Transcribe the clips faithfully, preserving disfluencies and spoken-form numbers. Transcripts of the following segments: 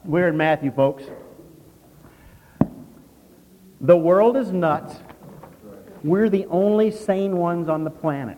We're in Matthew, folks. The world is nuts. We're the only sane ones on the planet.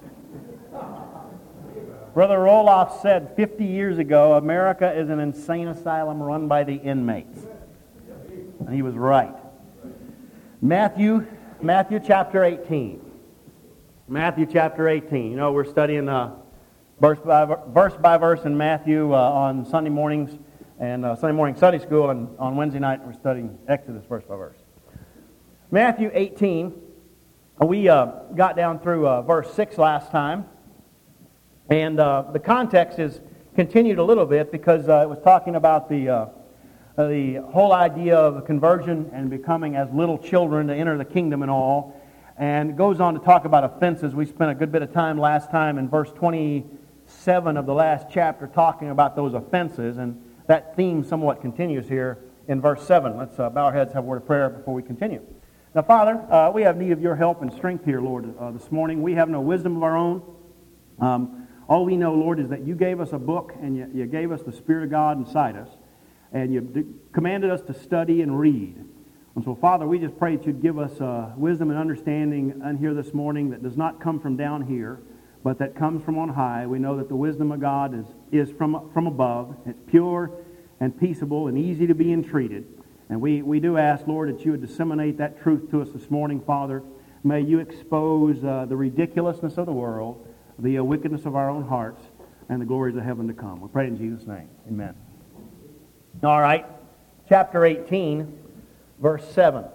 Brother Roloff said fifty years ago, America is an insane asylum run by the inmates. And he was right. Matthew, Matthew chapter eighteen. Matthew chapter eighteen. You know, we're studying uh, verse by verse by verse in Matthew uh, on Sunday mornings and uh, Sunday morning Sunday school, and on Wednesday night we're studying Exodus verse by verse. Matthew eighteen. We uh, got down through uh, verse six last time, and uh, the context is continued a little bit because uh, it was talking about the uh, uh, the whole idea of conversion and becoming as little children to enter the kingdom and all, and it goes on to talk about offenses. We spent a good bit of time last time in verse twenty-seven of the last chapter talking about those offenses, and that theme somewhat continues here in verse seven. Let's uh, bow our heads, have a word of prayer before we continue. Now, Father, uh, we have need of your help and strength here, Lord, uh, this morning. We have no wisdom of our own. Um, all we know, Lord, is that you gave us a book and you, you gave us the Spirit of God inside us, and you d- commanded us to study and read. And so, Father, we just pray that you'd give us uh, wisdom and understanding in here this morning that does not come from down here, but that comes from on high. We know that the wisdom of God is, is from, from above. It's pure and peaceable and easy to be entreated. And we, we do ask, Lord, that you would disseminate that truth to us this morning, Father. May you expose uh, the ridiculousness of the world, the uh, wickedness of our own hearts, and the glories of heaven to come. We pray in Jesus' name. Amen. All right. Chapter eighteen, verse seven.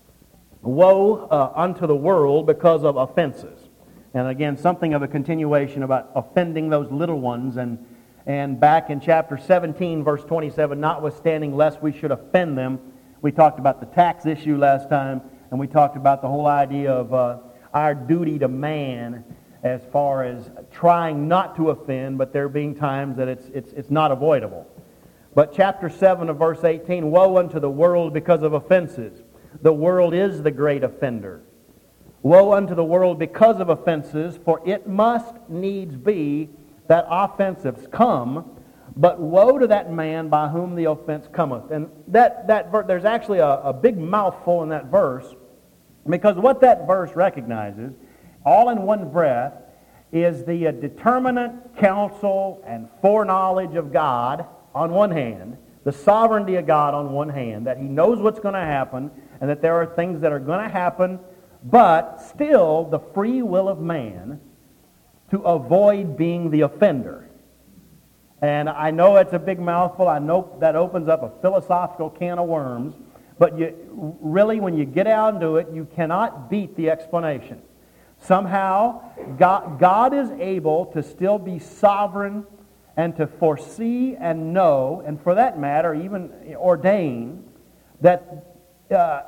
Woe uh, unto the world because of offenses. And again, something of a continuation about offending those little ones. And And back in chapter seventeen, verse twenty-seven, notwithstanding lest we should offend them, we talked about the tax issue last time, and we talked about the whole idea of uh, our duty to man as far as trying not to offend, but there being times that it's, it's, it's not avoidable. But chapter seven of verse eighteen, woe unto the world because of offenses. The world is the great offender. Woe unto the world because of offenses, for it must needs be that offenses come, but woe to that man by whom the offense cometh. And that, that ver- there's actually a, a big mouthful in that verse, because what that verse recognizes, all in one breath, is the uh, determinate counsel and foreknowledge of God on one hand, the sovereignty of God on one hand, that he knows what's going to happen, and that there are things that are going to happen, but still the free will of man to avoid being the offender. And I know it's a big mouthful. I know that opens up a philosophical can of worms. But you, really, when you get out into it, you cannot beat the explanation. Somehow, God, God is able to still be sovereign and to foresee and know, and for that matter, even ordain, that uh,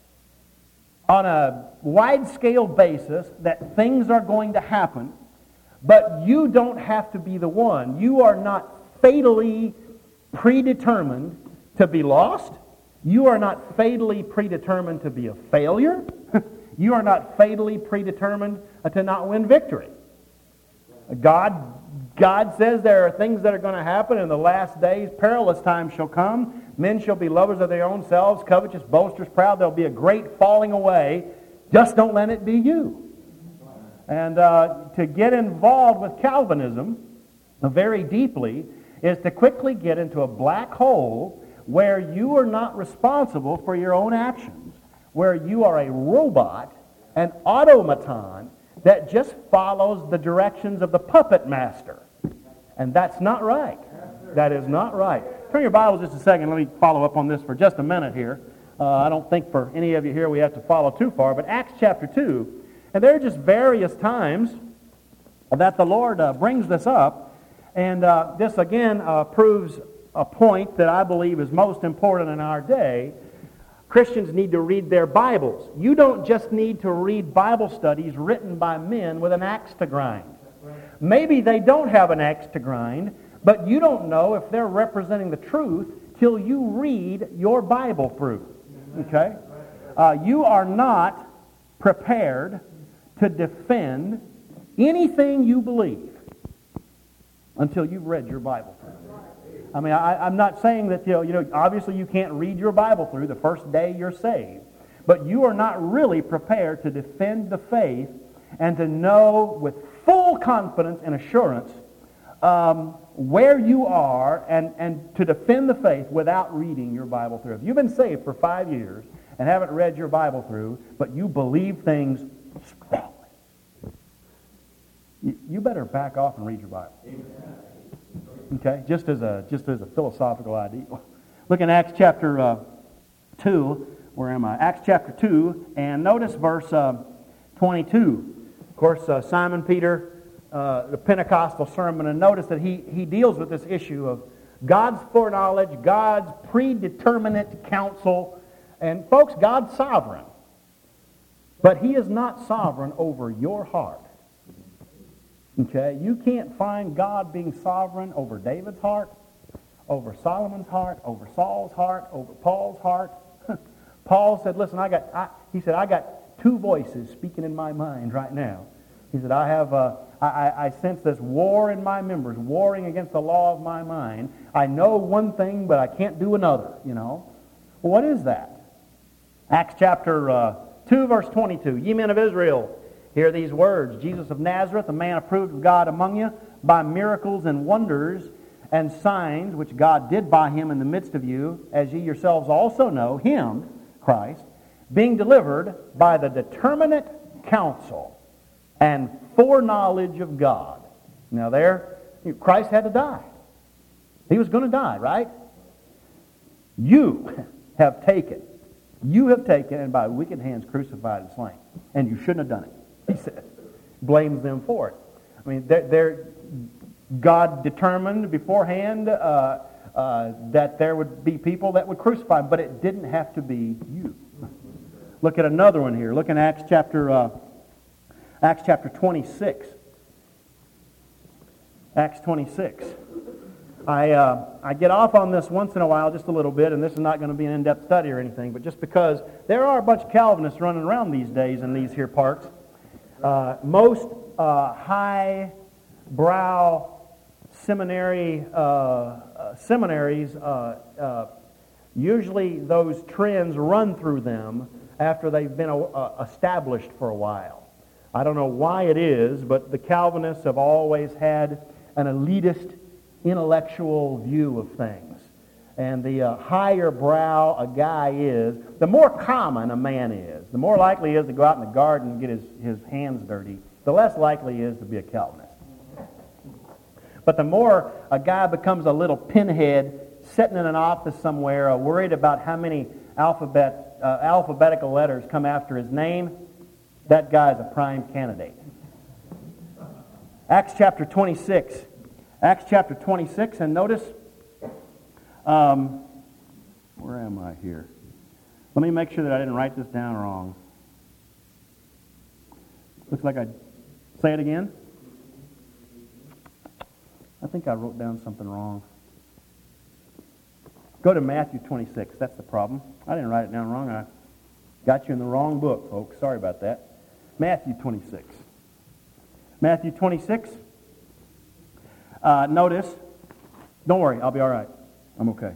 on a wide-scale basis, that things are going to happen. But you don't have to be the one. You are not fatally predetermined to be lost. You are not fatally predetermined to be a failure. You are not fatally predetermined to not win victory. God, God says there are things that are going to happen in the last days. Perilous times shall come. Men shall be lovers of their own selves, covetous, boasters, proud. There'll be a great falling away. Just don't let it be you. And uh, to get involved with Calvinism uh, very deeply is to quickly get into a black hole where you are not responsible for your own actions, where you are a robot, an automaton that just follows the directions of the puppet master. And that's not right. That is not right. Turn your Bibles just a second. Let me follow up on this for just a minute here. Uh, I don't think for any of you here we have to follow too far, but Acts chapter two. And there are just various times that the Lord uh, brings this up. And uh, this, again, uh, proves a point that I believe is most important in our day. Christians need to read their Bibles. You don't just need to read Bible studies written by men with an axe to grind. Maybe they don't have an axe to grind, but you don't know if they're representing the truth till you read your Bible through. Okay? Uh, you are not prepared to defend anything you believe until you've read your Bible. I mean, I, I'm not saying that, you know, you know, obviously you can't read your Bible through the first day you're saved. But you are not really prepared to defend the faith and to know with full confidence and assurance um, where you are and, and to defend the faith without reading your Bible through. If you've been saved for five years and haven't read your Bible through, but you believe things strongly, you, you better back off and read your Bible. Okay, just as a just as a philosophical idea. Look in Acts chapter uh, two. Where am I? Acts chapter two, and notice verse uh, twenty-two. Of course, uh, Simon Peter, uh, the Pentecostal sermon, and notice that he, he deals with this issue of God's foreknowledge, God's predeterminate counsel, and folks, God's sovereign. But He is not sovereign over your heart. Okay? You can't find God being sovereign over David's heart, over Solomon's heart, over Saul's heart, over Paul's heart. Paul said, listen, I got, I, he said, I got two voices speaking in my mind right now. He said, I have, uh, I, I, I sense this war in my members, warring against the law of my mind. I know one thing, but I can't do another, you know. Well, what is that? Acts chapter uh, two, verse twenty-two. Ye men of Israel, hear these words. Jesus of Nazareth, a man approved of God among you, by miracles and wonders and signs, which God did by Him in the midst of you, as ye yourselves also know, Him, Christ, being delivered by the determinate counsel and foreknowledge of God. Now there, Christ had to die. He was going to die, right? You have taken, you have taken and by wicked hands crucified and slain. And you shouldn't have done it, he says. Blames them for it. I mean, they're, they're God determined beforehand uh, uh, that there would be people that would crucify him, but it didn't have to be you. Look at another one here. Look in Acts chapter uh, Acts chapter twenty-six. Acts twenty-six. I uh, I get off on this once in a while, just a little bit, and this is not going to be an in-depth study or anything, but just because there are a bunch of Calvinists running around these days in these here parts. Uh, most uh, high-brow seminary uh, uh, seminaries, uh, uh, usually those trends run through them after they've been uh, established for a while. I don't know why it is, but the Calvinists have always had an elitist intellectual view of things. And the uh, higher brow a guy is, the more common a man is, the more likely he is to go out in the garden and get his, his hands dirty, the less likely he is to be a Calvinist. But the more a guy becomes a little pinhead sitting in an office somewhere, uh, worried about how many alphabet, uh, alphabetical letters come after his name, that guy's a prime candidate. Acts chapter twenty-six. Acts chapter twenty-six, and notice, um, where am I here? Let me make sure that I didn't write this down wrong. Looks like I say it again. I think I wrote down something wrong. Go to Matthew twenty-six. That's the problem. I didn't write it down wrong. I got you in the wrong book, folks. Sorry about that. Matthew twenty-six. Matthew twenty-six. Uh, notice, don't worry, I'll be all right. I'm okay.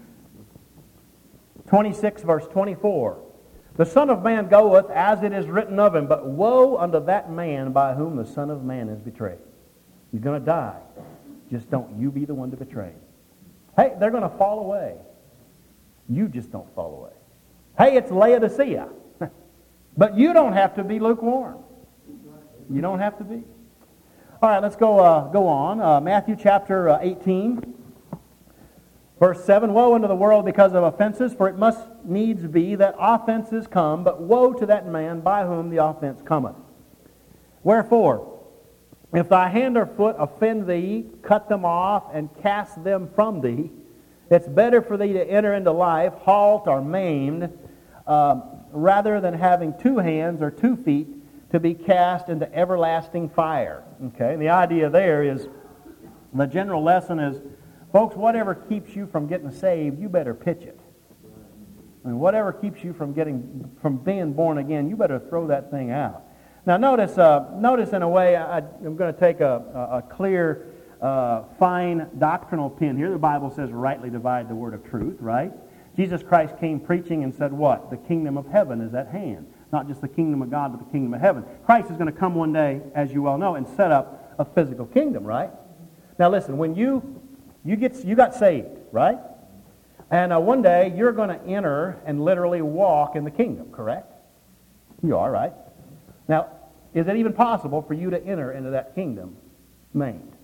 twenty-six, verse twenty-four. The Son of Man goeth as it is written of him, but woe unto that man by whom the Son of Man is betrayed. He's going to die. Just don't you be the one to betray him. Hey, they're going to fall away. You just don't fall away. Hey, it's Laodicea. But you don't have to be lukewarm. You don't have to be. All right, let's go uh, go on. Uh, Matthew chapter uh, eighteen, verse seven. Woe unto the world because of offenses, for it must needs be that offenses come, but woe to that man by whom the offense cometh. Wherefore, if thy hand or foot offend thee, cut them off and cast them from thee. It's better for thee to enter into life halt or maimed, um, rather than having two hands or two feet to be cast into everlasting fire. Okay, and the idea there is, the general lesson is, folks, whatever keeps you from getting saved, you better pitch it. I mean, whatever keeps you from getting, from being born again, you better throw that thing out. Now, notice, uh, notice in a way, I, I'm going to take a, a, a clear uh, fine doctrinal pin here. The Bible says rightly divide the word of truth, right? Jesus Christ came preaching and said what? The kingdom of heaven is at hand. Not just the kingdom of God, but the kingdom of heaven. Christ is going to come one day, as you well know, and set up a physical kingdom, right? Now listen, when you you get you got saved, right? And uh, one day you're going to enter and literally walk in the kingdom, correct? You are, right? Now, is it even possible for you to enter into that kingdom maimed?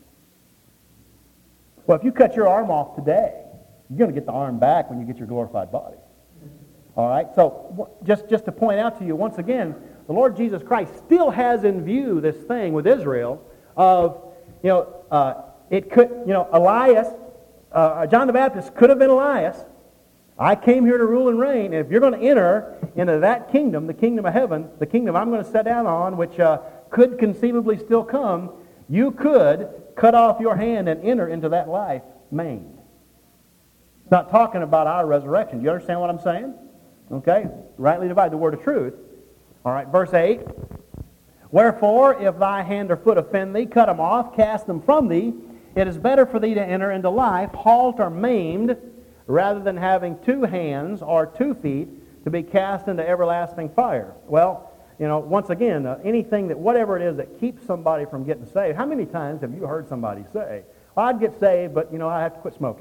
Well, if you cut your arm off today, you're going to get the arm back when you get your glorified body. All right? So just, just to point out to you, once again, the Lord Jesus Christ still has in view this thing with Israel of, you know, uh, it could, you know, Elias, uh, John the Baptist could have been Elias. I came here to rule and reign. And if you're going to enter into that kingdom, the kingdom of heaven, the kingdom I'm going to set down on, which uh, could conceivably still come, you could cut off your hand and enter into that life maimed. It's not talking about our resurrection. Do you understand what I'm saying? Okay? Rightly divide the word of truth. All right, verse eight. Wherefore, if thy hand or foot offend thee, cut them off, cast them from thee. It is better for thee to enter into life, halt or maimed, rather than having two hands or two feet to be cast into everlasting fire. Well, you know, once again, uh, anything that, whatever it is that keeps somebody from getting saved, how many times have you heard somebody say, well, I'd get saved, but, you know, I have to quit smoking?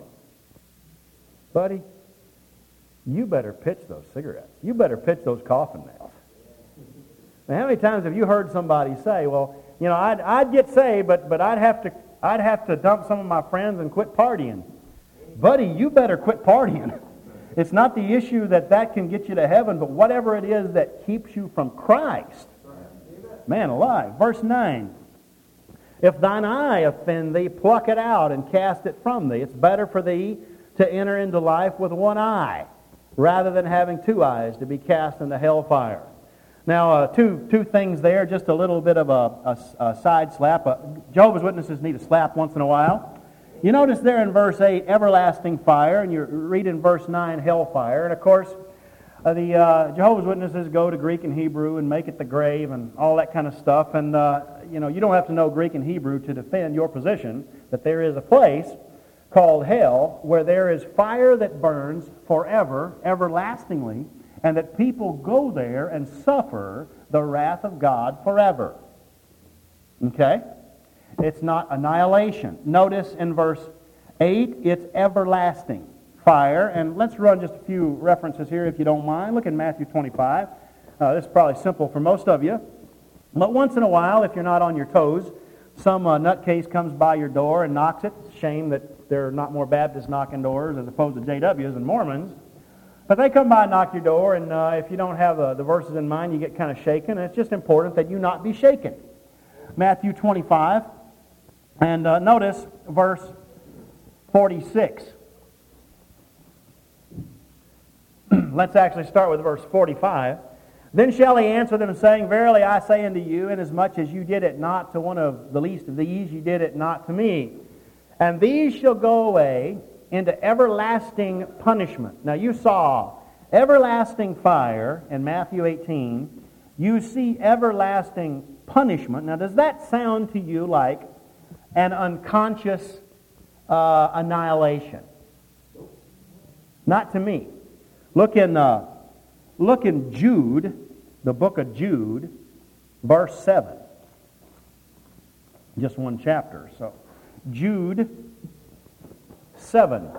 Buddy, you better pitch those cigarettes. You better pitch those coffin nails. Now, how many times have you heard somebody say, well, you know, I'd, I'd get saved, but, but I'd have to I'd have to dump some of my friends and quit partying. Buddy, you better quit partying. It's not the issue that that can get you to heaven, but whatever it is that keeps you from Christ. Man alive. Verse nine. If thine eye offend thee, pluck it out and cast it from thee. It's better for thee to enter into life with one eye, rather than having two eyes to be cast into hellfire. Now, uh, two two things there, just a little bit of a, a, a side slap. Uh, Jehovah's Witnesses need a slap once in a while. You notice there in verse eight, everlasting fire, and you read in verse nine, hellfire. And of course, uh, the uh, Jehovah's Witnesses go to Greek and Hebrew and make it the grave and all that kind of stuff. And, uh, you know, you don't have to know Greek and Hebrew to defend your position that there is a place called hell where there is fire that burns forever, everlastingly, and that people go there and suffer the wrath of God forever. Okay? It's not annihilation. Notice in verse eight, it's everlasting fire. And let's run just a few references here if you don't mind. Look in Matthew twenty-five. Uh, this is probably simple for most of you. But once in a while, if you're not on your toes, some uh, nutcase comes by your door and knocks it. It's a shame that there are not more Baptists knocking doors as opposed to J Ws and Mormons. But they come by and knock your door, and uh, if you don't have uh, the verses in mind, you get kind of shaken. And it's just important that you not be shaken. Matthew twenty-five, and uh, notice verse forty-six. Let's actually start with verse forty-five. Then shall he answer them, saying, Verily I say unto you, inasmuch as you did it not to one of the least of these, you did it not to me. And these shall go away into everlasting punishment. Now you saw everlasting fire in Matthew eighteen. You see everlasting punishment. Now does that sound to you like an unconscious uh, annihilation? Not to me. Look in, uh, look in Jude, the book of Jude, verse seven. Just one chapter. So Jude seven.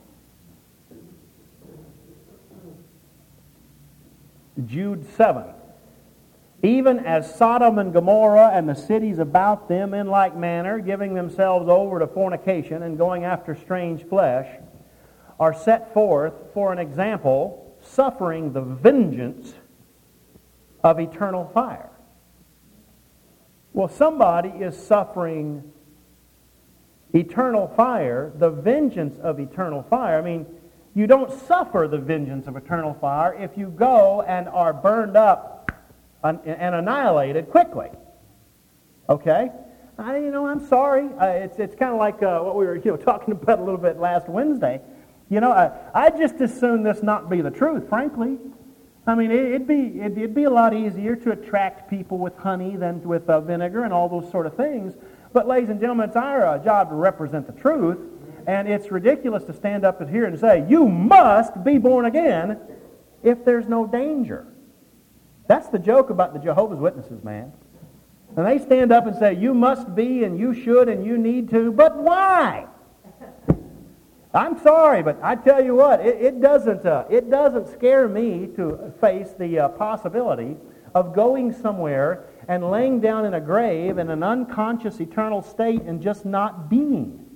Jude seven. Even as Sodom and Gomorrah and the cities about them in like manner, giving themselves over to fornication and going after strange flesh, are set forth for an example, suffering the vengeance of eternal fire. Well, somebody is suffering eternal fire, the vengeance of eternal fire. I mean, you don't suffer the vengeance of eternal fire if you go and are burned up and annihilated quickly. Okay? I, you know, I'm sorry. Uh, it's it's kind of like uh, what we were you know talking about a little bit last Wednesday. You know, I, I'd just as soon this not be the truth, frankly. I mean, it, it'd be it'd, it'd be a lot easier to attract people with honey than with uh, vinegar and all those sort of things. But ladies and gentlemen, it's our uh, job to represent the truth, and it's ridiculous to stand up here and say, you must be born again if there's no danger. That's the joke about the Jehovah's Witnesses, man. And they stand up and say, you must be, and you should, and you need to, but why? I'm sorry, but I tell you what, it, it doesn't uh, it doesn't scare me to face the uh, possibility of going somewhere and laying down in a grave in an unconscious eternal state and just not being.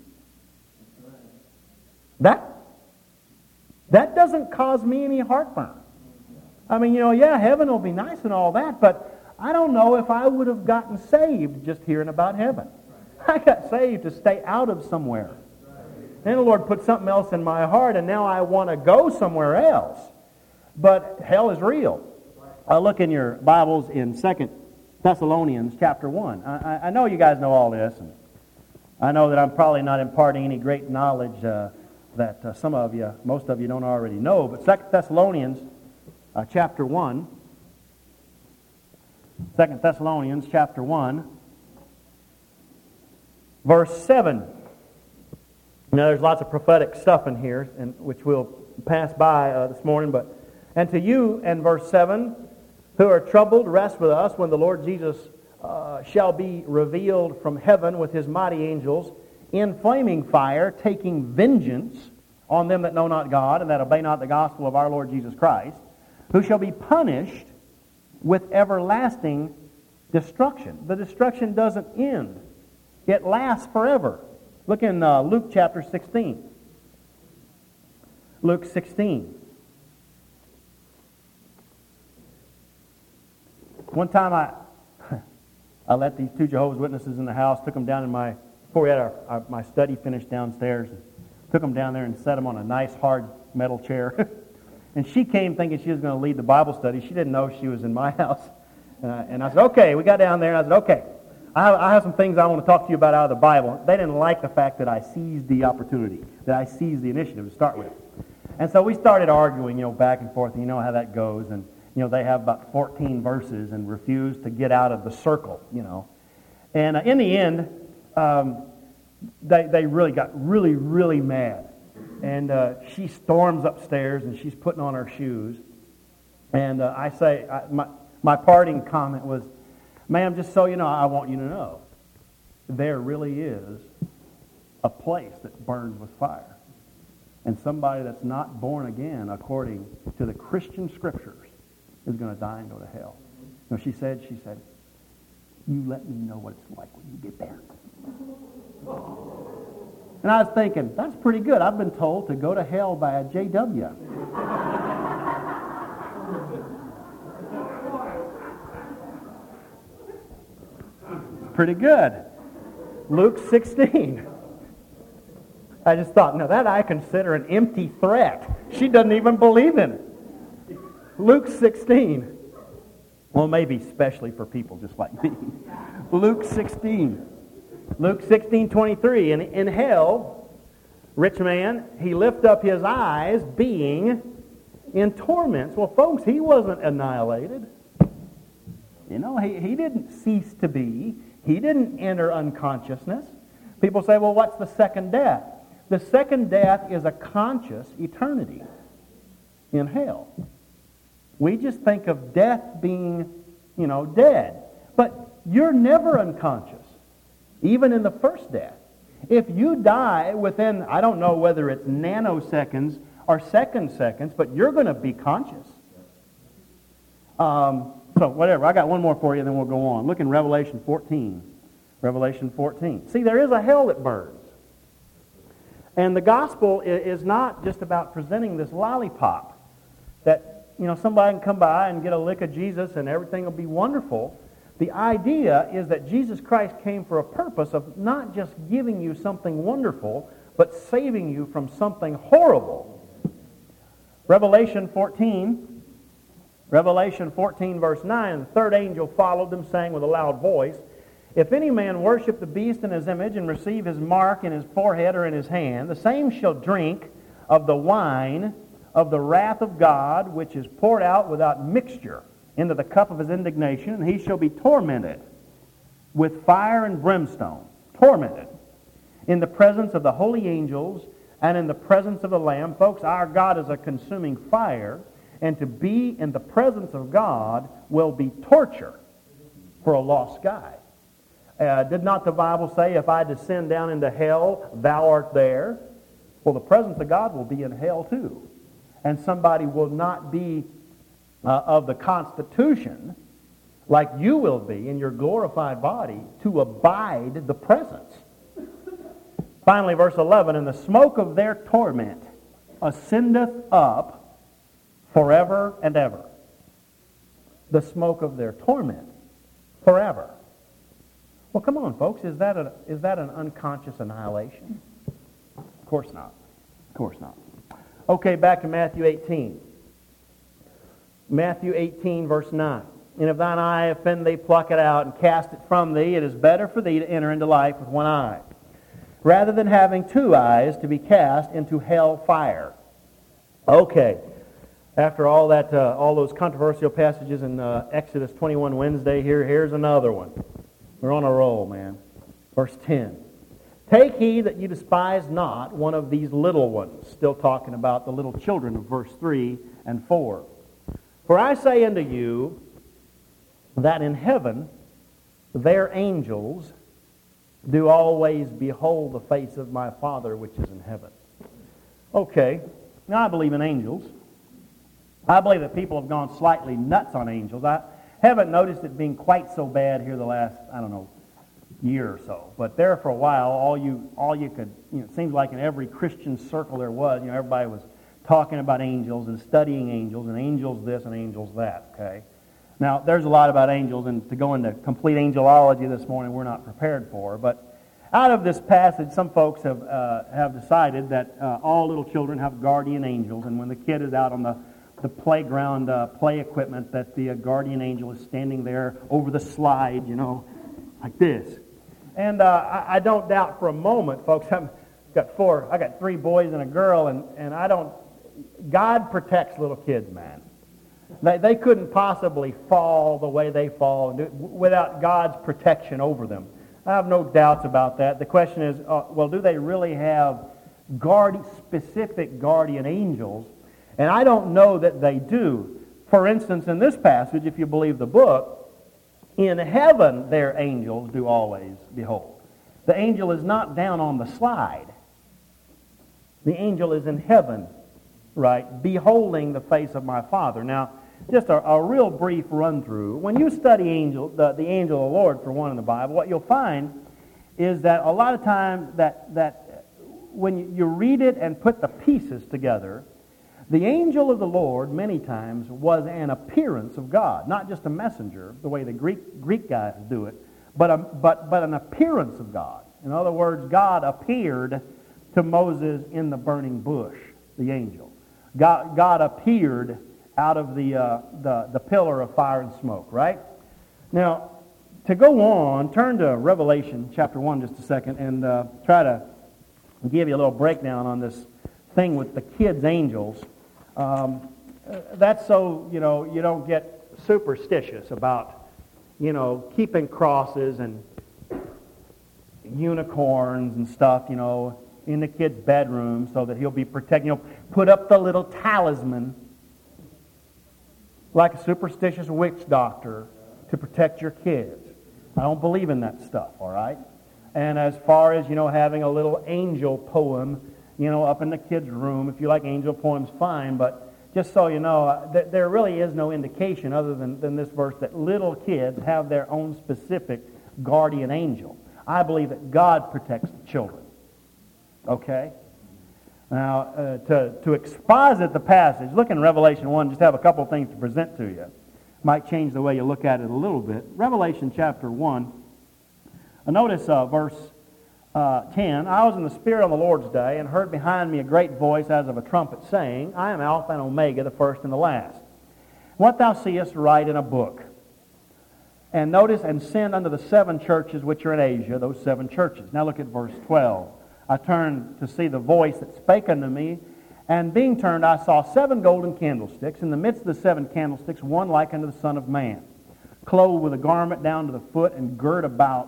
That, that doesn't cause me any heartburn. I mean, you know, yeah, heaven will be nice and all that, but I don't know if I would have gotten saved just hearing about heaven. I got saved to stay out of somewhere. Then the Lord put something else in my heart, and now I want to go somewhere else. But hell is real. Uh, look in your Bibles in Second Thessalonians chapter one. I, I know you guys know all this, and I know that I'm probably not imparting any great knowledge uh, that uh, some of you, most of you don't already know. But Second Thessalonians uh, chapter one, Second Thessalonians chapter one, verse seven. Now, there's lots of prophetic stuff in here, and which we'll pass by uh, this morning. But and to you, and verse seven, who are troubled, rest with us when the Lord Jesus uh, shall be revealed from heaven with his mighty angels in flaming fire, taking vengeance on them that know not God and that obey not the gospel of our Lord Jesus Christ, who shall be punished with everlasting destruction. The destruction doesn't end. It lasts forever. Look in uh, Luke chapter sixteen. Luke sixteen. One time I I let these two Jehovah's Witnesses in the house, took them down in my, before we had our, our, my study finished downstairs, took them down there and set them on a nice hard metal chair. And she came thinking she was going to lead the Bible study. She didn't know she was in my house. And I, and I said, okay, we got down there, and I said, okay. I have, I have some things I want to talk to you about out of the Bible. They didn't like the fact that I seized the opportunity, that I seized the initiative to start with. And so we started arguing, you know, back and forth, and you know how that goes. And, you know, they have about fourteen verses and refuse to get out of the circle, you know. And uh, in the end, um, they, they really got really, really mad. And uh, she storms upstairs, and she's putting on her shoes. And uh, I say, I, my, my parting comment was, ma'am, just so you know, I want you to know, there really is a place that burns with fire. And somebody that's not born again according to the Christian Scriptures is going to die and go to hell. You know, she said, she said, you let me know what it's like when you get there. And I was thinking, that's pretty good. I've been told to go to hell by a J W. Pretty good. Luke sixteen. I just thought, now that I consider an empty threat. She doesn't even believe in it. Luke sixteen. Well, maybe especially for people just like me. Luke sixteen. Luke sixteen twenty-three. In, in hell, rich man, he lift up his eyes, being in torments. Well, folks, he wasn't annihilated. You know, he, he didn't cease to be. He didn't enter unconsciousness. People say, well, what's the second death? The second death is a conscious eternity in hell. We just think of death being, you know, dead. But you're never unconscious, even in the first death. If you die within, I don't know whether it's nanoseconds or second seconds, but you're going to be conscious. Um, so whatever, I got one more for you, then we'll go on. Look in Revelation fourteen. Revelation fourteen. See, there is a hell that burns. And the gospel is not just about presenting this lollipop that, you know, somebody can come by and get a lick of Jesus and everything will be wonderful. The idea is that Jesus Christ came for a purpose of not just giving you something wonderful, but saving you from something horrible. Revelation fourteen. Revelation fourteen, verse nine, the third angel followed them, saying with a loud voice, if any man worship the beast in his image and receive his mark in his forehead or in his hand, the same shall drink of the wine of the wrath of God, which is poured out without mixture into the cup of his indignation, and he shall be tormented with fire and brimstone tormented in the presence of the holy angels and in the presence of the Lamb. Folks, our God is a consuming fire, and to be in the presence of God will be torture for a lost guy. Uh, did not the Bible say, if I descend down into hell, thou art there? Well, the presence of God will be in hell too. And somebody will not be uh, of the constitution like you will be in your glorified body to abide the presence. Finally, verse eleven, and the smoke of their torment ascendeth up forever and ever. The smoke of their torment forever. Well, come on, folks. Is that, a, is that an unconscious annihilation? Of course not. Of course not. Okay, back to Matthew eighteen. Matthew eighteen, verse nine. And if thine eye offend thee, pluck it out and cast it from thee. It is better for thee to enter into life with one eye, rather than having two eyes to be cast into hell fire. Okay. After all that, uh, all those controversial passages in uh, Exodus twenty-one Wednesday, here, here's another one. We're on a roll, man. Verse ten. Take heed that you despise not one of these little ones. Still talking about the little children of verse three and four. For I say unto you that in heaven their angels do always behold the face of my Father which is in heaven. Okay, now I believe in angels. I believe that people have gone slightly nuts on angels. I haven't noticed it being quite so bad here the last, I don't know, year or so. But there for a while, all you all you could, you know, it seems like in every Christian circle there was, you know, everybody was talking about angels and studying angels, and angels this and angels that, okay? Now, there's a lot about angels, and to go into complete angelology this morning, we're not prepared for. But out of this passage, some folks have uh, have decided that uh, all little children have guardian angels, and when the kid is out on the the playground uh, play equipment, that the uh, guardian angel is standing there over the slide, you know, like this. And uh, I, I don't doubt for a moment, folks, I've got four, I got three boys and a girl, and, and I don't, God protects little kids, man. They, they couldn't possibly fall the way they fall without God's protection over them. I have no doubts about that. The question is, uh, well, do they really have guard, specific guardian angels? And I don't know that they do. For instance, in this passage, if you believe the book, in heaven their angels do always behold. The angel is not down on the slide. The angel is in heaven, right, beholding the face of my Father. Now, just a, a real brief run-through. When you study angel, the, the angel of the Lord, for one, in the Bible, what you'll find is that a lot of times that, that when you read it and put the pieces together, the angel of the Lord, many times, was an appearance of God. Not just a messenger, the way the Greek Greek guys do it, but, a, but, but an appearance of God. In other words, God appeared to Moses in the burning bush, the angel. God, God appeared out of the, uh, the, the pillar of fire and smoke, right? Now, to go on, turn to Revelation chapter one just a second and uh, try to give you a little breakdown on this thing with the kids' angels. Um, that's so, you know, you don't get superstitious about, you know, keeping crosses and unicorns and stuff, you know, in the kid's bedroom so that he'll be protected. You know, put up the little talisman like a superstitious witch doctor to protect your kids. I don't believe in that stuff, all right? And as far as, you know, having a little angel poem, you know, up in the kid's room. If you like angel poems, fine, but just so you know, uh, th- there really is no indication other than, than this verse that little kids have their own specific guardian angel. I believe that God protects the children. Okay? Now, uh, to, to exposit the passage, look in Revelation one, just have a couple of things to present to you. Might change the way you look at it a little bit. Revelation chapter one, uh, notice uh, verse Uh, ten, I was in the Spirit on the Lord's day and heard behind me a great voice as of a trumpet saying, I am Alpha and Omega, the first and the last. What thou seest write in a book. And notice, and send unto the seven churches which are in Asia, those seven churches. Now look at verse twelve. I turned to see the voice that spake unto me, and being turned I saw seven golden candlesticks. In the midst of the seven candlesticks, one like unto the Son of Man, clothed with a garment down to the foot, and girt about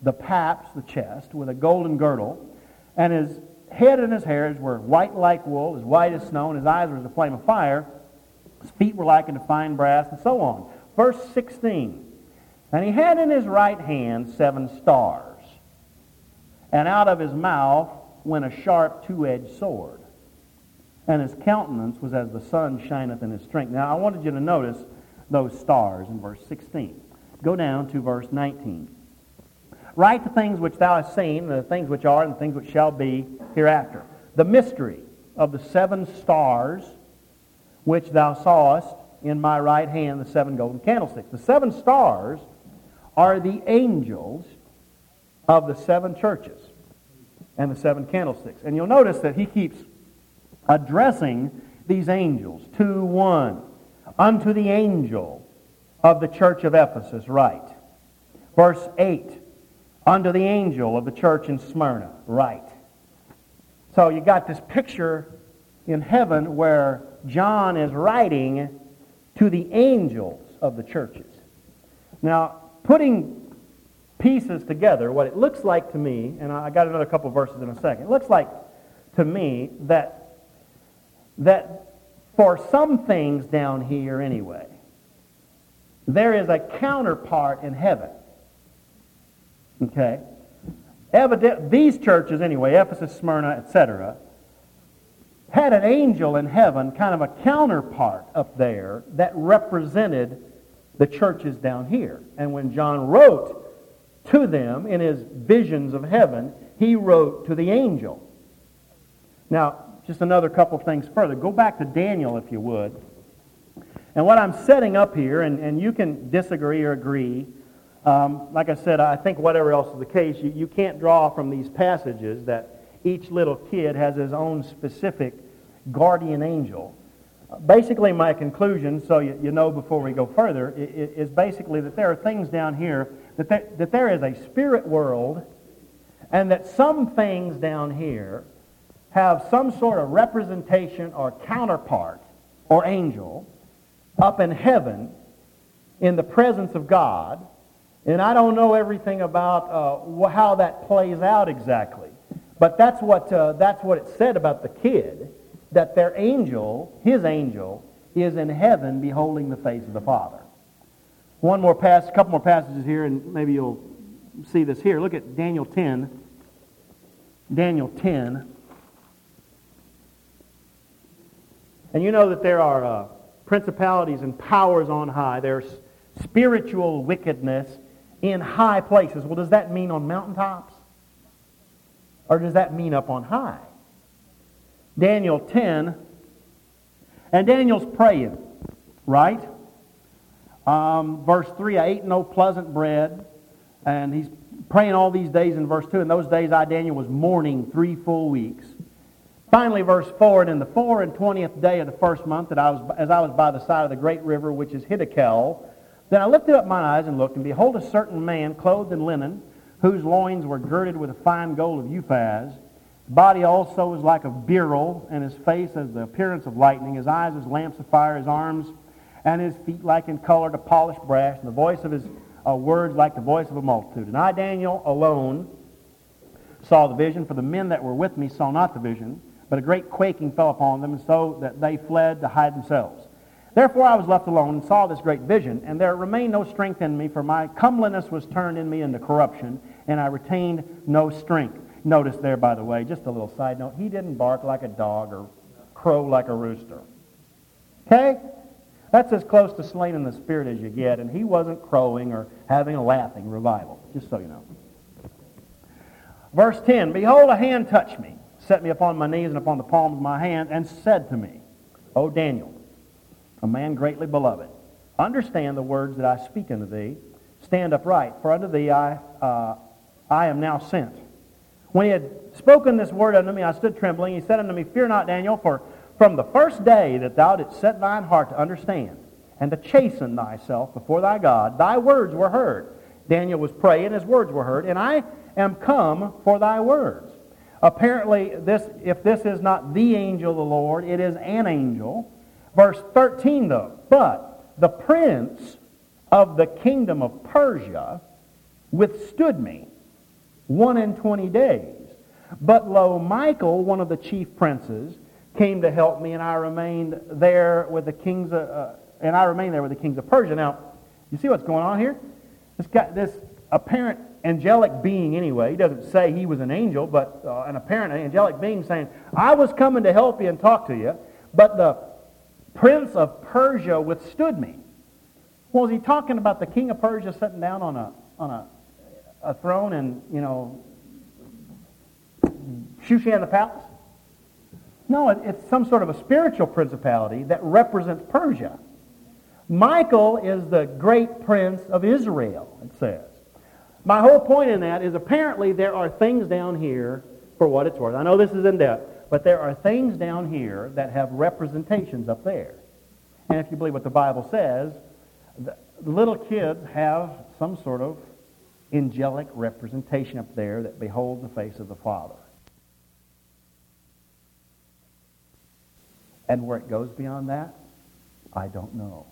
the paps, the chest, with a golden girdle, and his head and his hairs were white like wool, as white as snow, and his eyes were as a flame of fire. His feet were like unto fine brass, and so on. Verse sixteen. And he had in his right hand seven stars, and out of his mouth went a sharp two-edged sword, and his countenance was as the sun shineth in his strength. Now I wanted you to notice those stars in verse sixteen. Go down to verse nineteen. Write the things which thou hast seen, the things which are, and the things which shall be hereafter. The mystery of the seven stars which thou sawest in my right hand, the seven golden candlesticks. The seven stars are the angels of the seven churches and the seven candlesticks. And you'll notice that he keeps addressing these angels. To one, unto the angel of the church of Ephesus, write. Verse eight, unto the angel of the church in Smyrna, write. So you got this picture in heaven where John is writing to the angels of the churches. Now, putting pieces together, what it looks like to me, and I got another couple of verses in a second, it looks like to me that, that for some things down here anyway, there is a counterpart in heaven. Okay? Evident, these churches anyway, Ephesus, Smyrna, et cetera, had an angel in heaven, kind of a counterpart up there that represented the churches down here. And when John wrote to them in his visions of heaven, he wrote to the angel. Now, just another couple of things further. Go back to Daniel, if you would. And what I'm setting up here, and, and you can disagree or agree, um, like I said, I think whatever else is the case, you, you can't draw from these passages that each little kid has his own specific guardian angel. Basically, my conclusion, so you, you know before we go further, is basically that there are things down here, that there, that there is a spirit world, and that some things down here have some sort of representation or counterpart or angel up in heaven in the presence of God. And I don't know everything about uh, how that plays out exactly. But that's what, uh, that's what it said about the kid, that their angel, his angel, is in heaven beholding the face of the Father. One more pass, a couple more passages here, and maybe you'll see this here. Look at Daniel ten. Daniel ten. And you know that there are uh, principalities and powers on high. There's spiritual wickedness in high places. Well, does that mean on mountaintops? Or does that mean up on high? Daniel ten, and Daniel's praying, right? Um, verse three, I ate no pleasant bread, and he's praying all these days in verse two. In those days I, Daniel, was mourning three full weeks. Finally, verse four, and in the four and twentieth day of the first month, that I was, as I was by the side of the great river, which is Hiddekel, then I lifted up mine eyes and looked, and behold, a certain man clothed in linen, whose loins were girded with a fine gold of Uphaz. His body also was like a beryl, and his face as the appearance of lightning, his eyes as lamps of fire, his arms and his feet like in color to polished brass, and the voice of his uh, words like the voice of a multitude. And I, Daniel, alone saw the vision, for the men that were with me saw not the vision, but a great quaking fell upon them, and so that they fled to hide themselves. Therefore I was left alone and saw this great vision, and there remained no strength in me, for my comeliness was turned in me into corruption, and I retained no strength. Notice there, by the way, just a little side note, he didn't bark like a dog or crow like a rooster. Okay? That's as close to slain in the spirit as you get, and he wasn't crowing or having a laughing revival, just so you know. Verse ten, behold, a hand touched me, set me upon my knees and upon the palms of my hand, and said to me, O Daniel, a man greatly beloved, understand the words that I speak unto thee, stand upright, for unto thee I, uh, I am now sent. When he had spoken this word unto me, I stood trembling. He said unto me, fear not, Daniel, for from the first day that thou didst set thine heart to understand and to chasten thyself before thy God, thy words were heard. Daniel was praying, his words were heard, and I am come for thy words. Apparently, this, if this is not the angel of the Lord, it is an angel. Verse thirteen, though, but the prince of the kingdom of Persia withstood me one and twenty days. But lo, Michael, one of the chief princes, came to help me, and I remained there with the kings of, uh, and I remained there with the kings of Persia. Now, you see what's going on here? This guy, this apparent angelic being, anyway, he doesn't say he was an angel, but uh, an apparent angelic being saying, I was coming to help you and talk to you, but the prince of Persia withstood me. Well, is he talking about the king of Persia sitting down on a on a, a throne in, you know, Shushan the palace? No, it, it's some sort of a spiritual principality that represents Persia. Michael is the great prince of Israel, it says. My whole point in that is apparently there are things down here, for what it's worth. I know this is in depth, but there are things down here that have representations up there. And if you believe what the Bible says, the little kids have some sort of angelic representation up there that beholds the face of the Father. And where it goes beyond that, I don't know.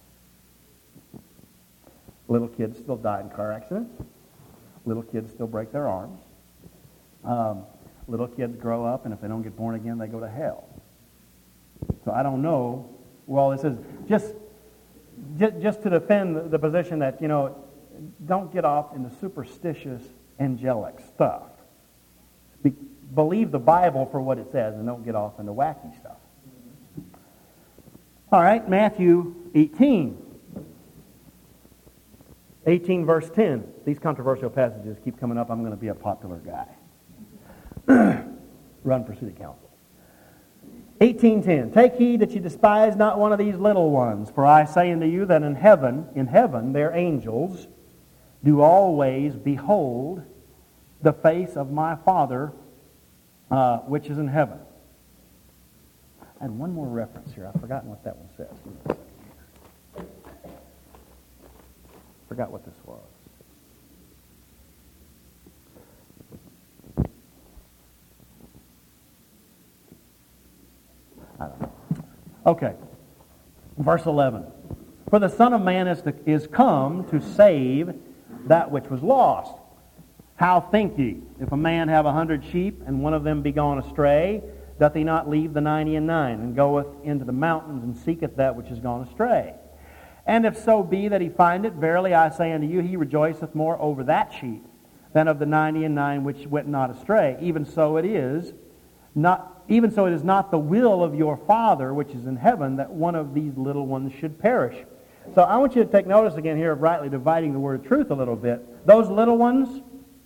Little kids still die in car accidents. Little kids still break their arms. Um, little kids grow up, and if they don't get born again, they go to hell. So I don't know. Well, this is just just, just to defend the, the position that, you know, don't get off into superstitious angelic stuff. Be, believe the Bible for what it says, and don't get off into wacky stuff. All right, Matthew eighteen. eighteen verse ten. These controversial passages keep coming up. I'm going to be a popular guy. Run for city council. eighteen ten. Take heed that you despise not one of these little ones, for I say unto you that in heaven, in heaven, their angels do always behold the face of my Father uh, which is in heaven. And one more reference here. I've forgotten what that one says. Give me a second here. Forgot what this was. I don't know. Okay. Verse eleven. For the Son of Man is, to, is come to save that which was lost. How think ye? If a man have a hundred sheep, and one of them be gone astray, doth he not leave the ninety and nine, and goeth into the mountains, and seeketh that which is gone astray? And if so be that he find it, verily I say unto you, he rejoiceth more over that sheep than of the ninety and nine which went not astray. Even so it is not. Even so it is not the will of your Father which is in heaven that one of these little ones should perish. So I want you to take notice again here of rightly dividing the word of truth a little bit. Those little ones,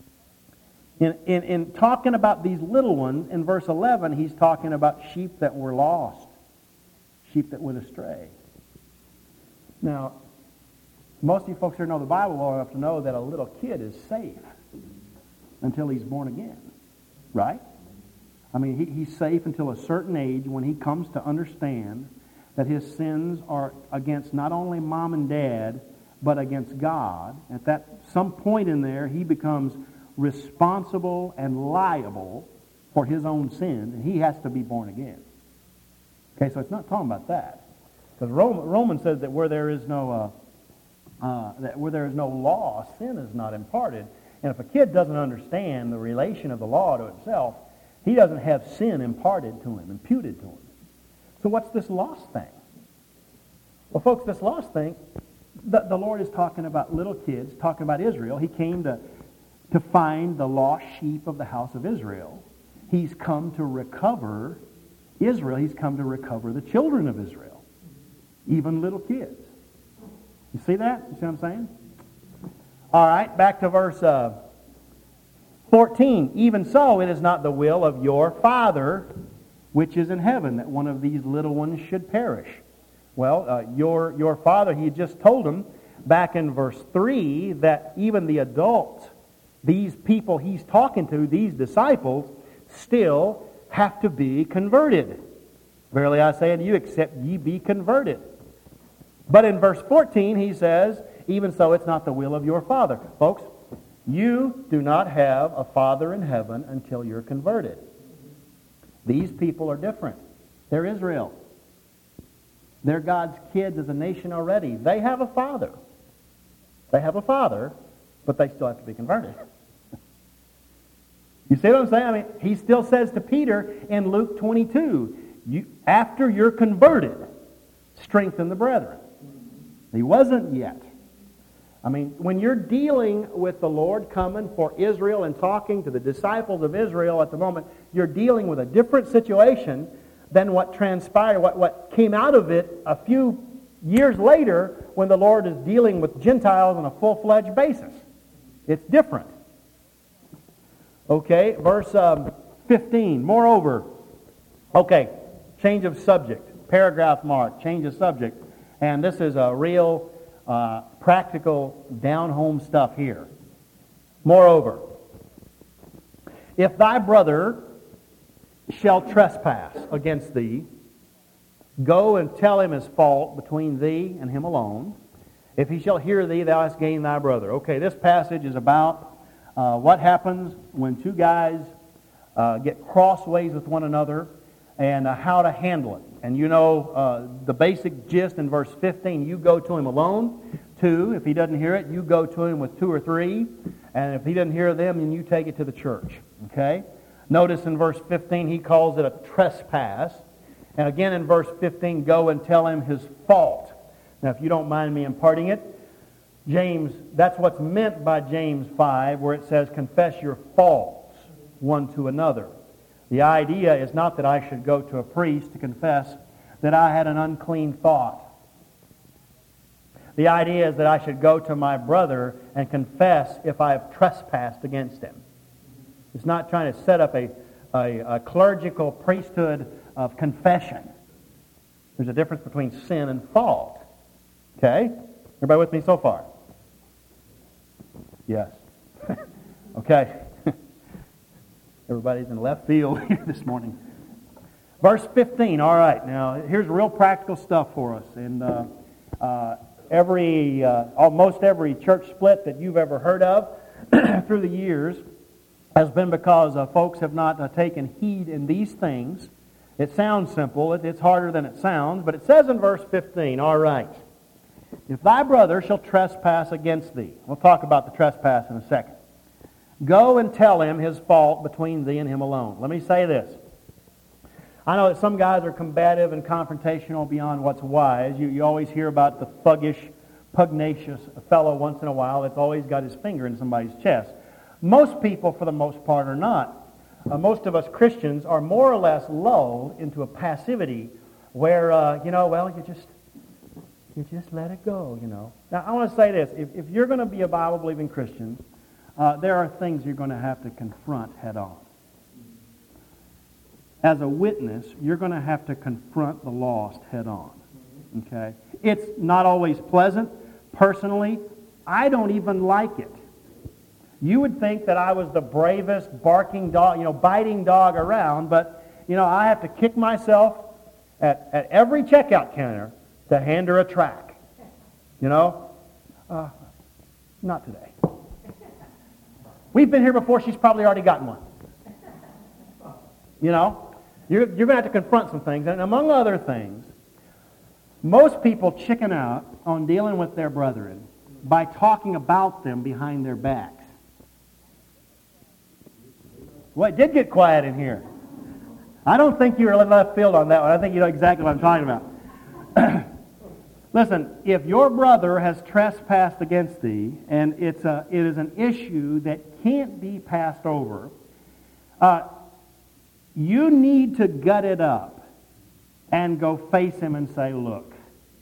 in, in, in talking about these little ones, in verse eleven, he's talking about sheep that were lost, sheep that went astray. Now, most of you folks here know the Bible well enough to know that a little kid is safe until he's born again, right? I mean, he, he's safe until a certain age when he comes to understand that his sins are against not only mom and dad, but against God. At that some point in there, he becomes responsible and liable for his own sins, and he has to be born again. Okay, so it's not talking about that. Because Roman, Roman says that where there is no uh, uh, that where there is no law, sin is not imparted. And if a kid doesn't understand the relation of the law to itself, he doesn't have sin imparted to him, imputed to him. So what's this lost thing? Well, folks, this lost thing, the, the Lord is talking about little kids, talking about Israel. He came to, to find the lost sheep of the house of Israel. He's come to recover Israel. He's come to recover the children of Israel, even little kids. You see that? You see what I'm saying? All right, back to verse uh, fourteen. Even so, it is not the will of your Father which is in heaven that one of these little ones should perish. Well, uh, your, your Father, he just told them back in verse three that even the adults, these people he's talking to, these disciples, still have to be converted. Verily I say unto you, except ye be converted. But in verse fourteen, he says, even so it's not the will of your Father. Folks, you do not have a Father in heaven until you're converted. These people are different. They're Israel. They're God's kids as a nation already. They have a Father. They have a Father, but they still have to be converted. You see what I'm saying? I mean, he still says to Peter in Luke twenty-two, you, after you're converted, strengthen the brethren. He wasn't yet. I mean, when you're dealing with the Lord coming for Israel and talking to the disciples of Israel at the moment, you're dealing with a different situation than what transpired, what, what came out of it a few years later when the Lord is dealing with Gentiles on a full-fledged basis. It's different. Okay, verse um, fifteen. Moreover, okay, change of subject. Paragraph mark, change of subject. And this is a real uh, practical, down-home stuff here. Moreover, if thy brother shall trespass against thee, go and tell him his fault between thee and him alone. If he shall hear thee, thou hast gained thy brother. Okay, this passage is about uh, what happens when two guys uh, get crossways with one another and uh, how to handle it. And you know uh, the basic gist in verse fifteen, you go to him alone. Two, if he doesn't hear it, you go to him with two or three. And if he doesn't hear them, then you take it to the church. Okay? Notice in verse fifteen, he calls it a trespass. And again in verse fifteen, go and tell him his fault. Now, if you don't mind me imparting it, James, that's what's meant by James five, where it says, confess your faults one to another. The idea is not that I should go to a priest to confess that I had an unclean thought. The idea is that I should go to my brother and confess if I have trespassed against him. It's not trying to set up a, a, a clerical priesthood of confession. There's a difference between sin and fault. Okay? Everybody with me so far? Yes. Okay. Everybody's in left field here this morning. Verse fifteen. All right. Now, here's real practical stuff for us. And uh, uh, every, uh, almost every church split that you've ever heard of through the years has been because uh, folks have not uh, taken heed in these things. It sounds simple. It, it's harder than it sounds. But it says in verse fifteen, all right, if thy brother shall trespass against thee. We'll talk about the trespass in a second. Go and tell him his fault between thee and him alone. Let me say this. I know that some guys are combative and confrontational beyond what's wise. You, you always hear about the thuggish, pugnacious fellow once in a while that's always got his finger in somebody's chest. Most people, for the most part, are not. Uh, most of us Christians are more or less lulled into a passivity where, uh, you know, well, you just you just let it go, you know. Now, I want to say this. If, if you're going to be a Bible-believing Christian, uh, there are things you're going to have to confront head-on. As a witness, you're going to have to confront the lost head-on. Okay? It's not always pleasant. Personally, I don't even like it. You would think that I was the bravest barking dog, you know, biting dog around, but, you know, I have to kick myself at, at every checkout counter to hand her a track. You know? Uh, not today. We've been here before. She's probably already gotten one. You know? You're, you're going to have to confront some things. And among other things, most people chicken out on dealing with their brethren by talking about them behind their backs. Well, it did get quiet in here. I don't think you were in left field on that one. I think you know exactly what I'm talking about. Listen, if your brother has trespassed against thee, and it's a, it is an issue that can't be passed over, uh, you need to gut it up and go face him and say, look,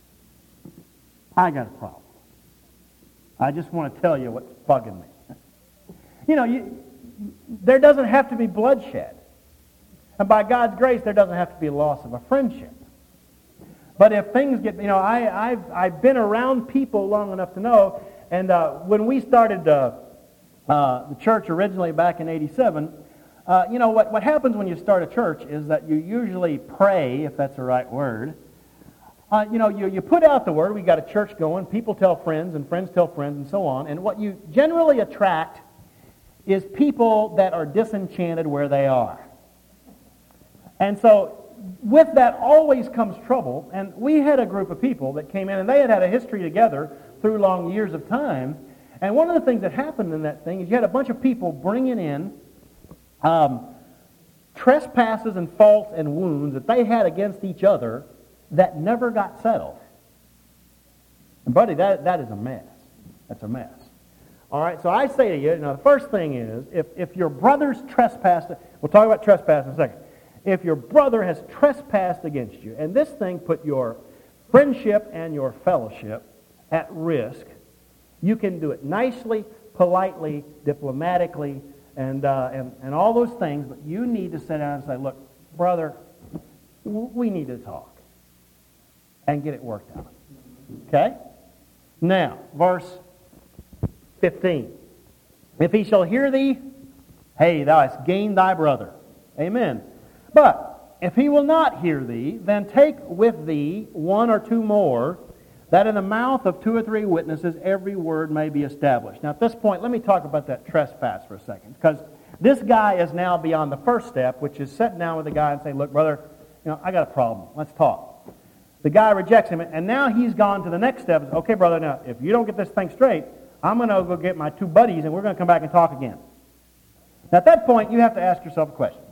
I got a problem. I just want to tell you what's bugging me. You know, you, there doesn't have to be bloodshed. And by God's grace, there doesn't have to be a loss of a friendship. But if things get, you know, I, I've, I've been around people long enough to know, and uh, when we started uh, uh, the church originally back in eighty-seven, uh, you know, what, what happens when you start a church is that you usually pray, if that's the right word. Uh, you know, you, you put out the word, we got a church going, people tell friends, and friends tell friends, and so on. And what you generally attract is people that are disenchanted where they are. And so with that always comes trouble, and we had a group of people that came in, and they had had a history together through long years of time, and one of the things that happened in that thing is you had a bunch of people bringing in um, trespasses and faults and wounds that they had against each other that never got settled. And buddy, that, that is a mess. That's a mess. All right, so I say to you, now the first thing is, if, if your brother's trespassed, we'll talk about trespass in a second. If your brother has trespassed against you, and this thing put your friendship and your fellowship at risk, you can do it nicely, politely, diplomatically, and, uh, and, and all those things, but you need to sit down and say, look, brother, we need to talk and get it worked out. Okay? Now, verse fifteen. If he shall hear thee, hey, thou hast gained thy brother. Amen. But if he will not hear thee, then take with thee one or two more, that in the mouth of two or three witnesses every word may be established. Now at this point, let me talk about that trespass for a second, because this guy is now beyond the first step, which is sitting down with the guy and saying, look, brother, you know, I got a problem. Let's talk. The guy rejects him, and now he's gone to the next step. Okay, brother, now, if you don't get this thing straight, I'm going to go get my two buddies, and we're going to come back and talk again. Now, at that point, you have to ask yourself a question.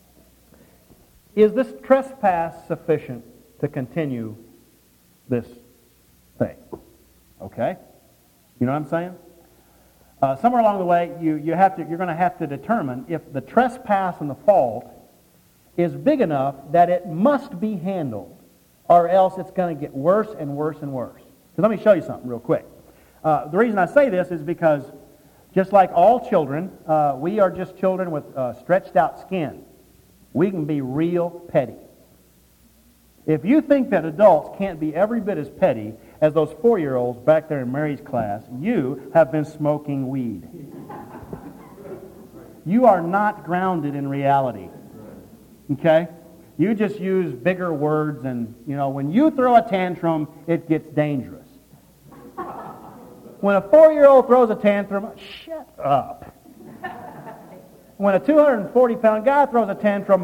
Is this trespass sufficient to continue this thing? Okay? You know what I'm saying? Uh, somewhere along the way, you, you have to, you're going to have to determine if the trespass and the fault is big enough that it must be handled, or else it's going to get worse and worse and worse. So let me show you something real quick. Uh, the reason I say this is because just like all children, uh, we are just children with uh, stretched out skin. We can be real petty. If you think that adults can't be every bit as petty as those four-year-olds back there in Mary's class, you have been smoking weed. You are not grounded in reality. Okay? You just use bigger words, and, you know, when you throw a tantrum, it gets dangerous. When a four-year-old throws a tantrum, shut up. When a two hundred forty pound guy throws a tantrum,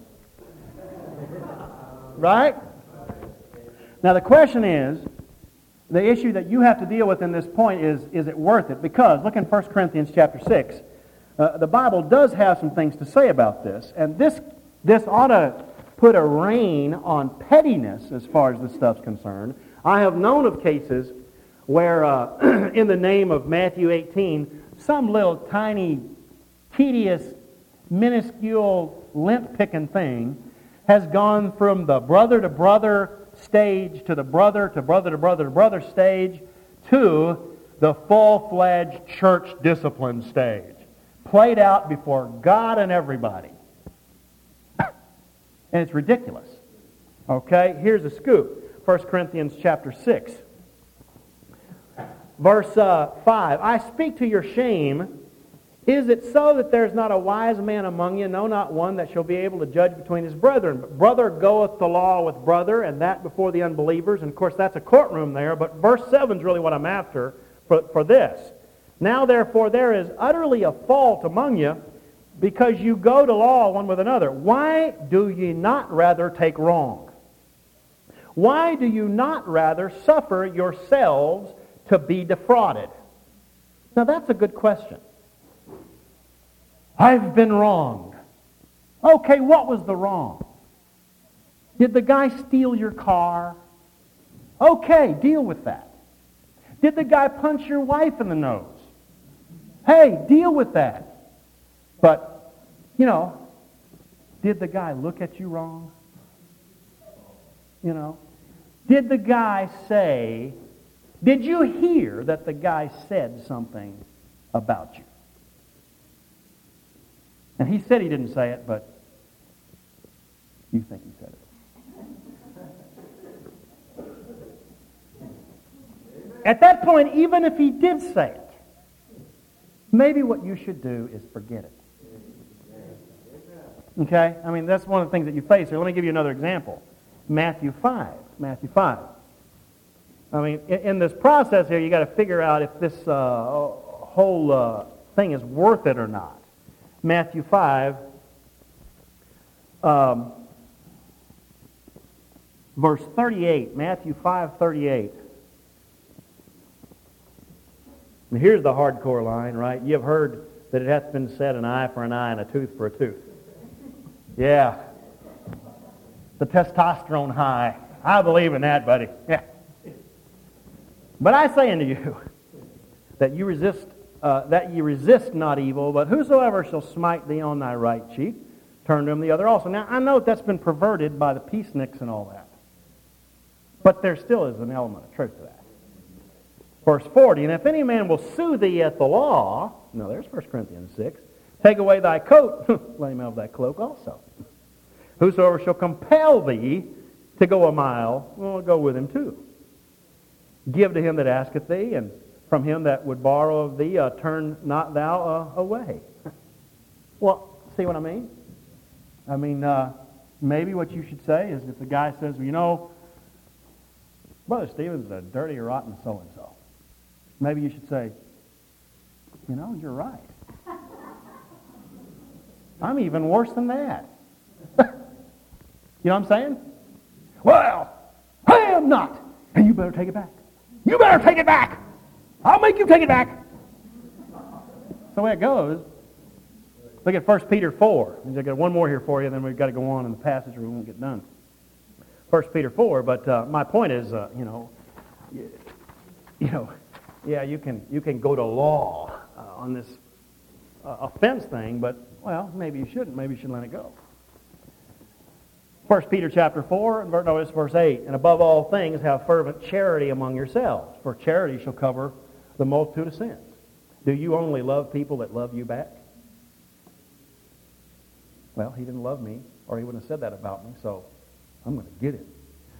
right? Now the question is, the issue that you have to deal with in this point is, is it worth it? Because, look in First Corinthians chapter six, uh, the Bible does have some things to say about this, and this, this ought to put a rein on pettiness as far as this stuff's concerned. I have known of cases where uh, in the name of Matthew eighteen, some little tiny, tedious, minuscule, lint-picking thing has gone from the brother-to-brother stage to the brother-to-brother-to-brother-to-brother stage to the full-fledged church discipline stage, played out before God and everybody. And it's ridiculous. Okay, here's a scoop. First Corinthians chapter six. Verse uh, five. I speak to your shame. Is it so that there's not a wise man among you, no, not one, that shall be able to judge between his brethren? But brother goeth to law with brother, and that before the unbelievers. And of course that's a courtroom there, but verse seven is really what I'm after for, for this. Now therefore there is utterly a fault among you, because you go to law one with another. Why do ye not rather take wrong? Why do you not rather suffer yourselves to be defrauded? Now that's a good question. I've been wronged. Okay, what was the wrong? Did the guy steal your car? Okay, deal with that. Did the guy punch your wife in the nose? Hey, deal with that. But, you know, did the guy look at you wrong? You know, did the guy say, did you hear that the guy said something about you? And he said he didn't say it, but you think he said it. At that point, even if he did say it, maybe what you should do is forget it. Okay? I mean, that's one of the things that you face here. Let me give you another example. Matthew five. Matthew five. I mean, in, in this process here, you got to figure out if this uh, whole uh, thing is worth it or not. Matthew five, um, verse thirty-eight. Matthew five, thirty-eight. And here's the hardcore line, right? You have heard that it hath been said, an eye for an eye and a tooth for a tooth. Yeah. The testosterone high. I believe in that, buddy. Yeah. But I say unto you that you resist, uh, that ye resist not evil, but whosoever shall smite thee on thy right cheek, turn to him the other also. Now, I know that's been perverted by the peaceniks and all that. But there still is an element of truth to that. Verse forty, and if any man will sue thee at the law, no, there's First Corinthians six, take away thy coat, lay him out of thy cloak also. Whosoever shall compel thee to go a mile, well, go with him too. Give to him that asketh thee, and from him that would borrow of thee, uh, turn not thou uh, away. Well, see what I mean? I mean, uh, maybe what you should say is if the guy says, well, you know, Brother Stephen's a dirty, rotten so-and-so. Maybe you should say, you know, you're right. I'm even worse than that. You know what I'm saying? Well, I am not. And you better take it back. You better take it back. I'll make you take it back. That's the way it goes. Look at First Peter four. I've got one more here for you, then we've got to go on in the passage or we won't get done. First Peter four, but uh, my point is, uh, you know, you, you know, yeah, you can you can go to law uh, on this uh, offense thing, but, well, maybe you shouldn't. Maybe you should let it go. First Peter chapter four, and notice verse eight, and above all things have fervent charity among yourselves, for charity shall cover the multitude of sins. Do you only love people that love you back? Well, he didn't love me, or he wouldn't have said that about me, so I'm going to get it.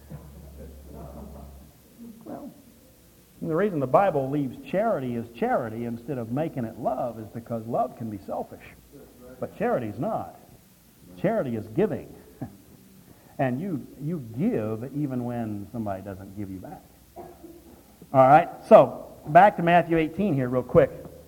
Well, the reason the Bible leaves charity as charity instead of making it love is because love can be selfish. But charity is not. Charity is giving. And you you give even when somebody doesn't give you back. All right, so back to Matthew eighteen here real quick.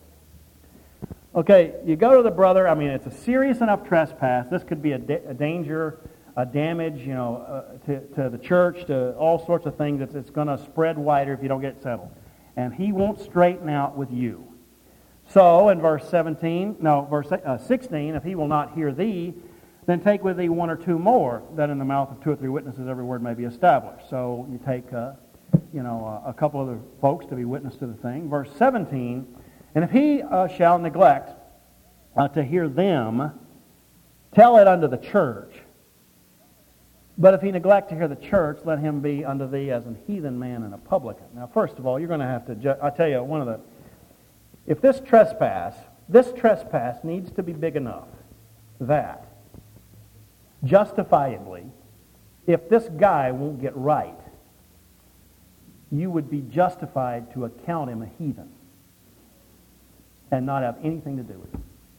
Okay, you go to the brother. I mean, it's a serious enough trespass. This could be a, da- a danger, a damage, you know, uh, to, to the church, to all sorts of things. It's, it's going to spread wider if you don't get it settled. And he won't straighten out with you. So in verse seventeen, no, verse uh, sixteen, if he will not hear thee, then take with thee one or two more, that in the mouth of two or three witnesses every word may be established. So you take, uh, you know, uh, a couple other folks to be witness to the thing. Verse seventeen, and if he uh, shall neglect uh, to hear them, tell it unto the church. But if he neglect to hear the church, let him be unto thee as an heathen man and a publican. Now, first of all, you're going to have to, ju- I'll tell you, one of the, if this trespass, this trespass needs to be big enough that, justifiably, if this guy won't get right, you would be justified to account him a heathen and not have anything to do with him.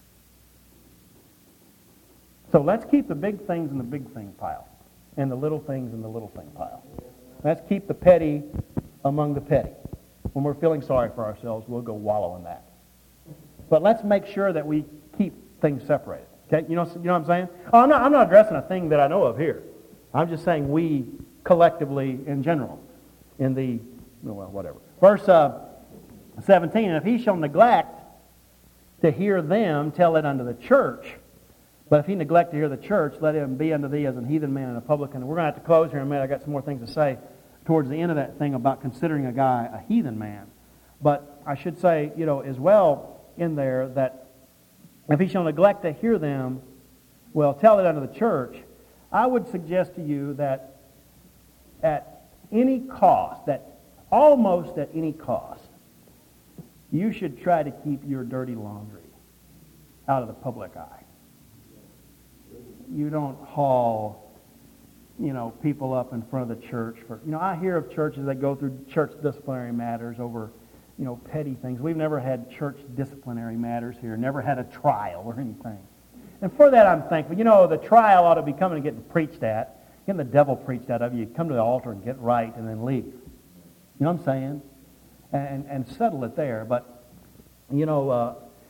So let's keep the big things in the big thing pile and the little things in the little thing pile. Let's keep the petty among the petty. When we're feeling sorry for ourselves, we'll go wallow in that. But let's make sure that we keep things separated. Okay, you know, you know what I'm saying? Oh, I'm not, I'm not addressing a thing that I know of here. I'm just saying we collectively in general in the, well, whatever. Verse uh, seventeen, and if he shall neglect to hear them, tell it unto the church. But if he neglect to hear the church, let him be unto thee as an heathen man and a publican. And we're going to have to close here in a minute. I've got some more things to say towards the end of that thing about considering a guy a heathen man. But I should say, you know, as well in there that if he shall neglect to hear them, well, tell it unto the church. I would suggest to you that at any cost, that almost at any cost, you should try to keep your dirty laundry out of the public eye. You don't haul, you know, people up in front of the church for, you know, I hear of churches that go through church disciplinary matters over, you know, petty things. We've never had church disciplinary matters here, never had a trial or anything. And for that I'm thankful. You know, the trial ought to be coming and getting preached at, getting the devil preached out of you. You come to the altar and get right and then leave. You know what I'm saying? And, and settle it there. But, you know, uh,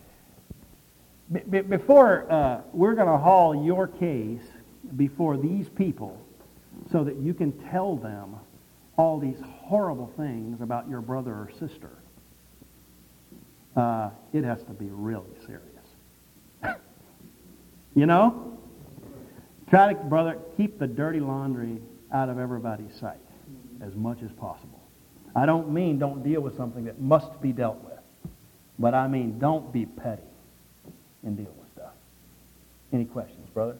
b- before uh, we're going to haul your case before these people so that you can tell them all these horrible things about your brother or sister, Uh, it has to be really serious. You know? Try to, brother, keep the dirty laundry out of everybody's sight as much as possible. I don't mean don't deal with something that must be dealt with. But I mean don't be petty in dealing with stuff. Any questions, brother?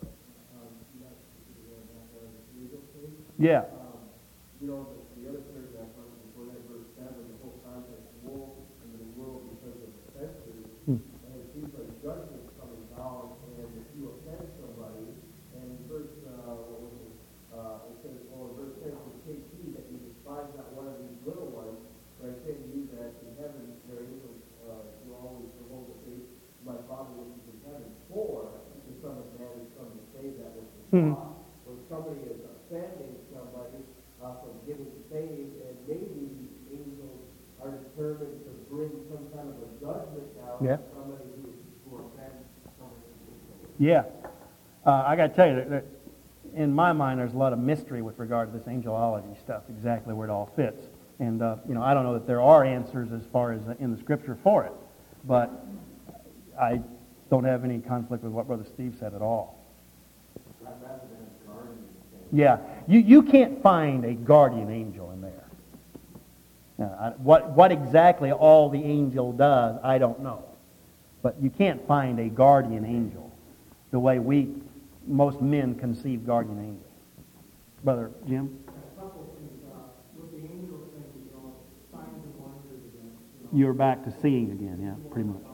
Yeah. You know, the, the other paragraph runs before that, verse seven, the whole context, woe into the world because of offenses. Hmm. And it seems like judgment's coming down, and if you offend somebody, and verse, uh, what was it? Uh, it says, well, in verse ten, for take heed that you despise not one of these little ones, but I say to you that in heaven their angels uh, will always behold the face of my Father which is in heaven. For the Son of Man is come to save that which is Hmm. lost. When somebody is offending somebody, Uh, from getting saved, and maybe the angels are determined to bring some kind of a judgment down Yeah. on somebody who, who offends somebody. Yeah. Uh, I got to tell you, that, that in my mind, there's a lot of mystery with regard to this angelology stuff, exactly where it all fits. And, uh, you know, I don't know that there are answers as far as uh, in the Scripture for it, but I don't have any conflict with what Brother Steve said at all. Yeah, you, you can't find a guardian angel in there. Now, I, what, what exactly all the angel does, I don't know. But you can't find a guardian angel the way we, most men, conceive guardian angels. Brother Jim? A couple of things. Uh, with the angel thing, you know, signs and wonders again. You know, You're back to seeing again, yeah, pretty much.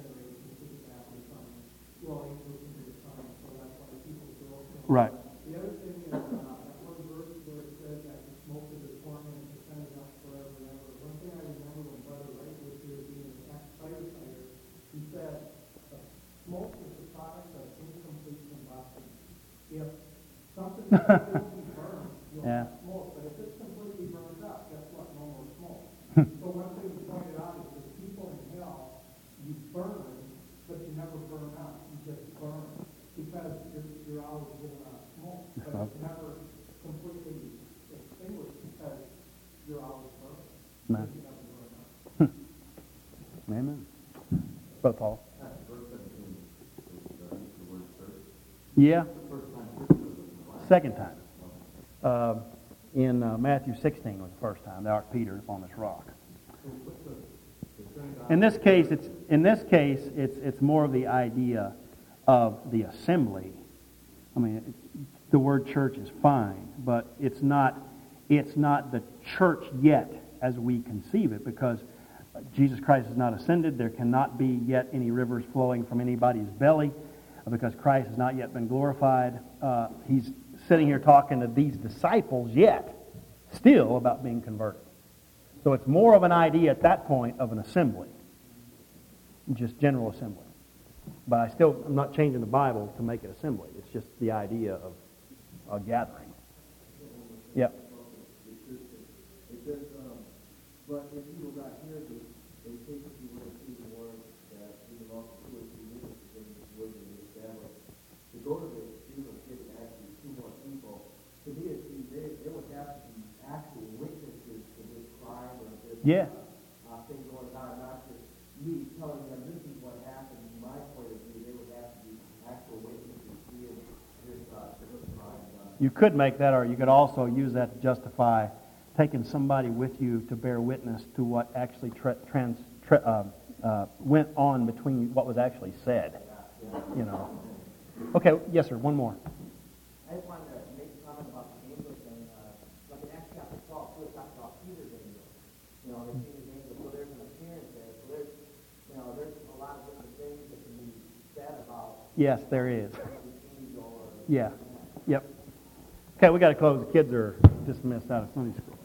Right. The other thing is uh, that one verse where it says that the smoke of the torment is descending up forever and ever. One thing I remember when Brother Wright was here being an ex-firefighter, he said, the smoke is the product of incomplete combustion. If something is completely burned, you'll Yeah. have smoke. But if it's completely burned up, guess what? No more smoke. So one thing he pointed out is that people in hell, you burn, but you never burn out. You just burn. Because you're, you're always giving out smoke, but it's never completely extinguished because you're always burning. Amen. You never burn out. Amen. Brother Paul? Verse seventeen, is, uh, the word church. Yeah. First time. Second time. Uh, in uh, Matthew sixteen was the first time. Thou art Peter upon this rock. In this case, it's in this case it's it's more of the idea of the assembly. I mean, it, the word church is fine, but it's not it's not the church yet as we conceive it, because Jesus Christ is not ascended. There cannot be yet any rivers flowing from anybody's belly, because Christ has not yet been glorified. Uh, he's sitting here talking to these disciples yet, still about being converted. So it's more of an idea at that point of an assembly, just general assembly. But I still, I'm not changing the Bible to make it assembly. It's just the idea of a gathering. Yep. It says, um, but if you will not hear me, then take if you will see the word that we belong to two or three witnesses in this word and established. To go to the Jews and get actually two more people, to me it seems they, they would have to be actual witnesses to this crime or this Yeah. uh, thing going on, not just me telling them this is what happened. From my point of view, they would have to be actual witnesses seeing this, uh, this crime done. You could make that, or you could also use that to justify taking somebody with you to bear witness to what actually tra- trans, tra- uh, uh, went on between what was actually said. You know. Okay, yes, sir. One more. I just wanted to make a comment about the angel thing. Uh, like in Acts chapter twelve, too, it talks about Peter's angel. You know, they see his angel, so there's an appearance there. So there's, you know, there's a lot of different things that can be said about. Yes, there is. The angel or Yeah. Yep. Okay, we got to close. The kids are dismissed out of Sunday school.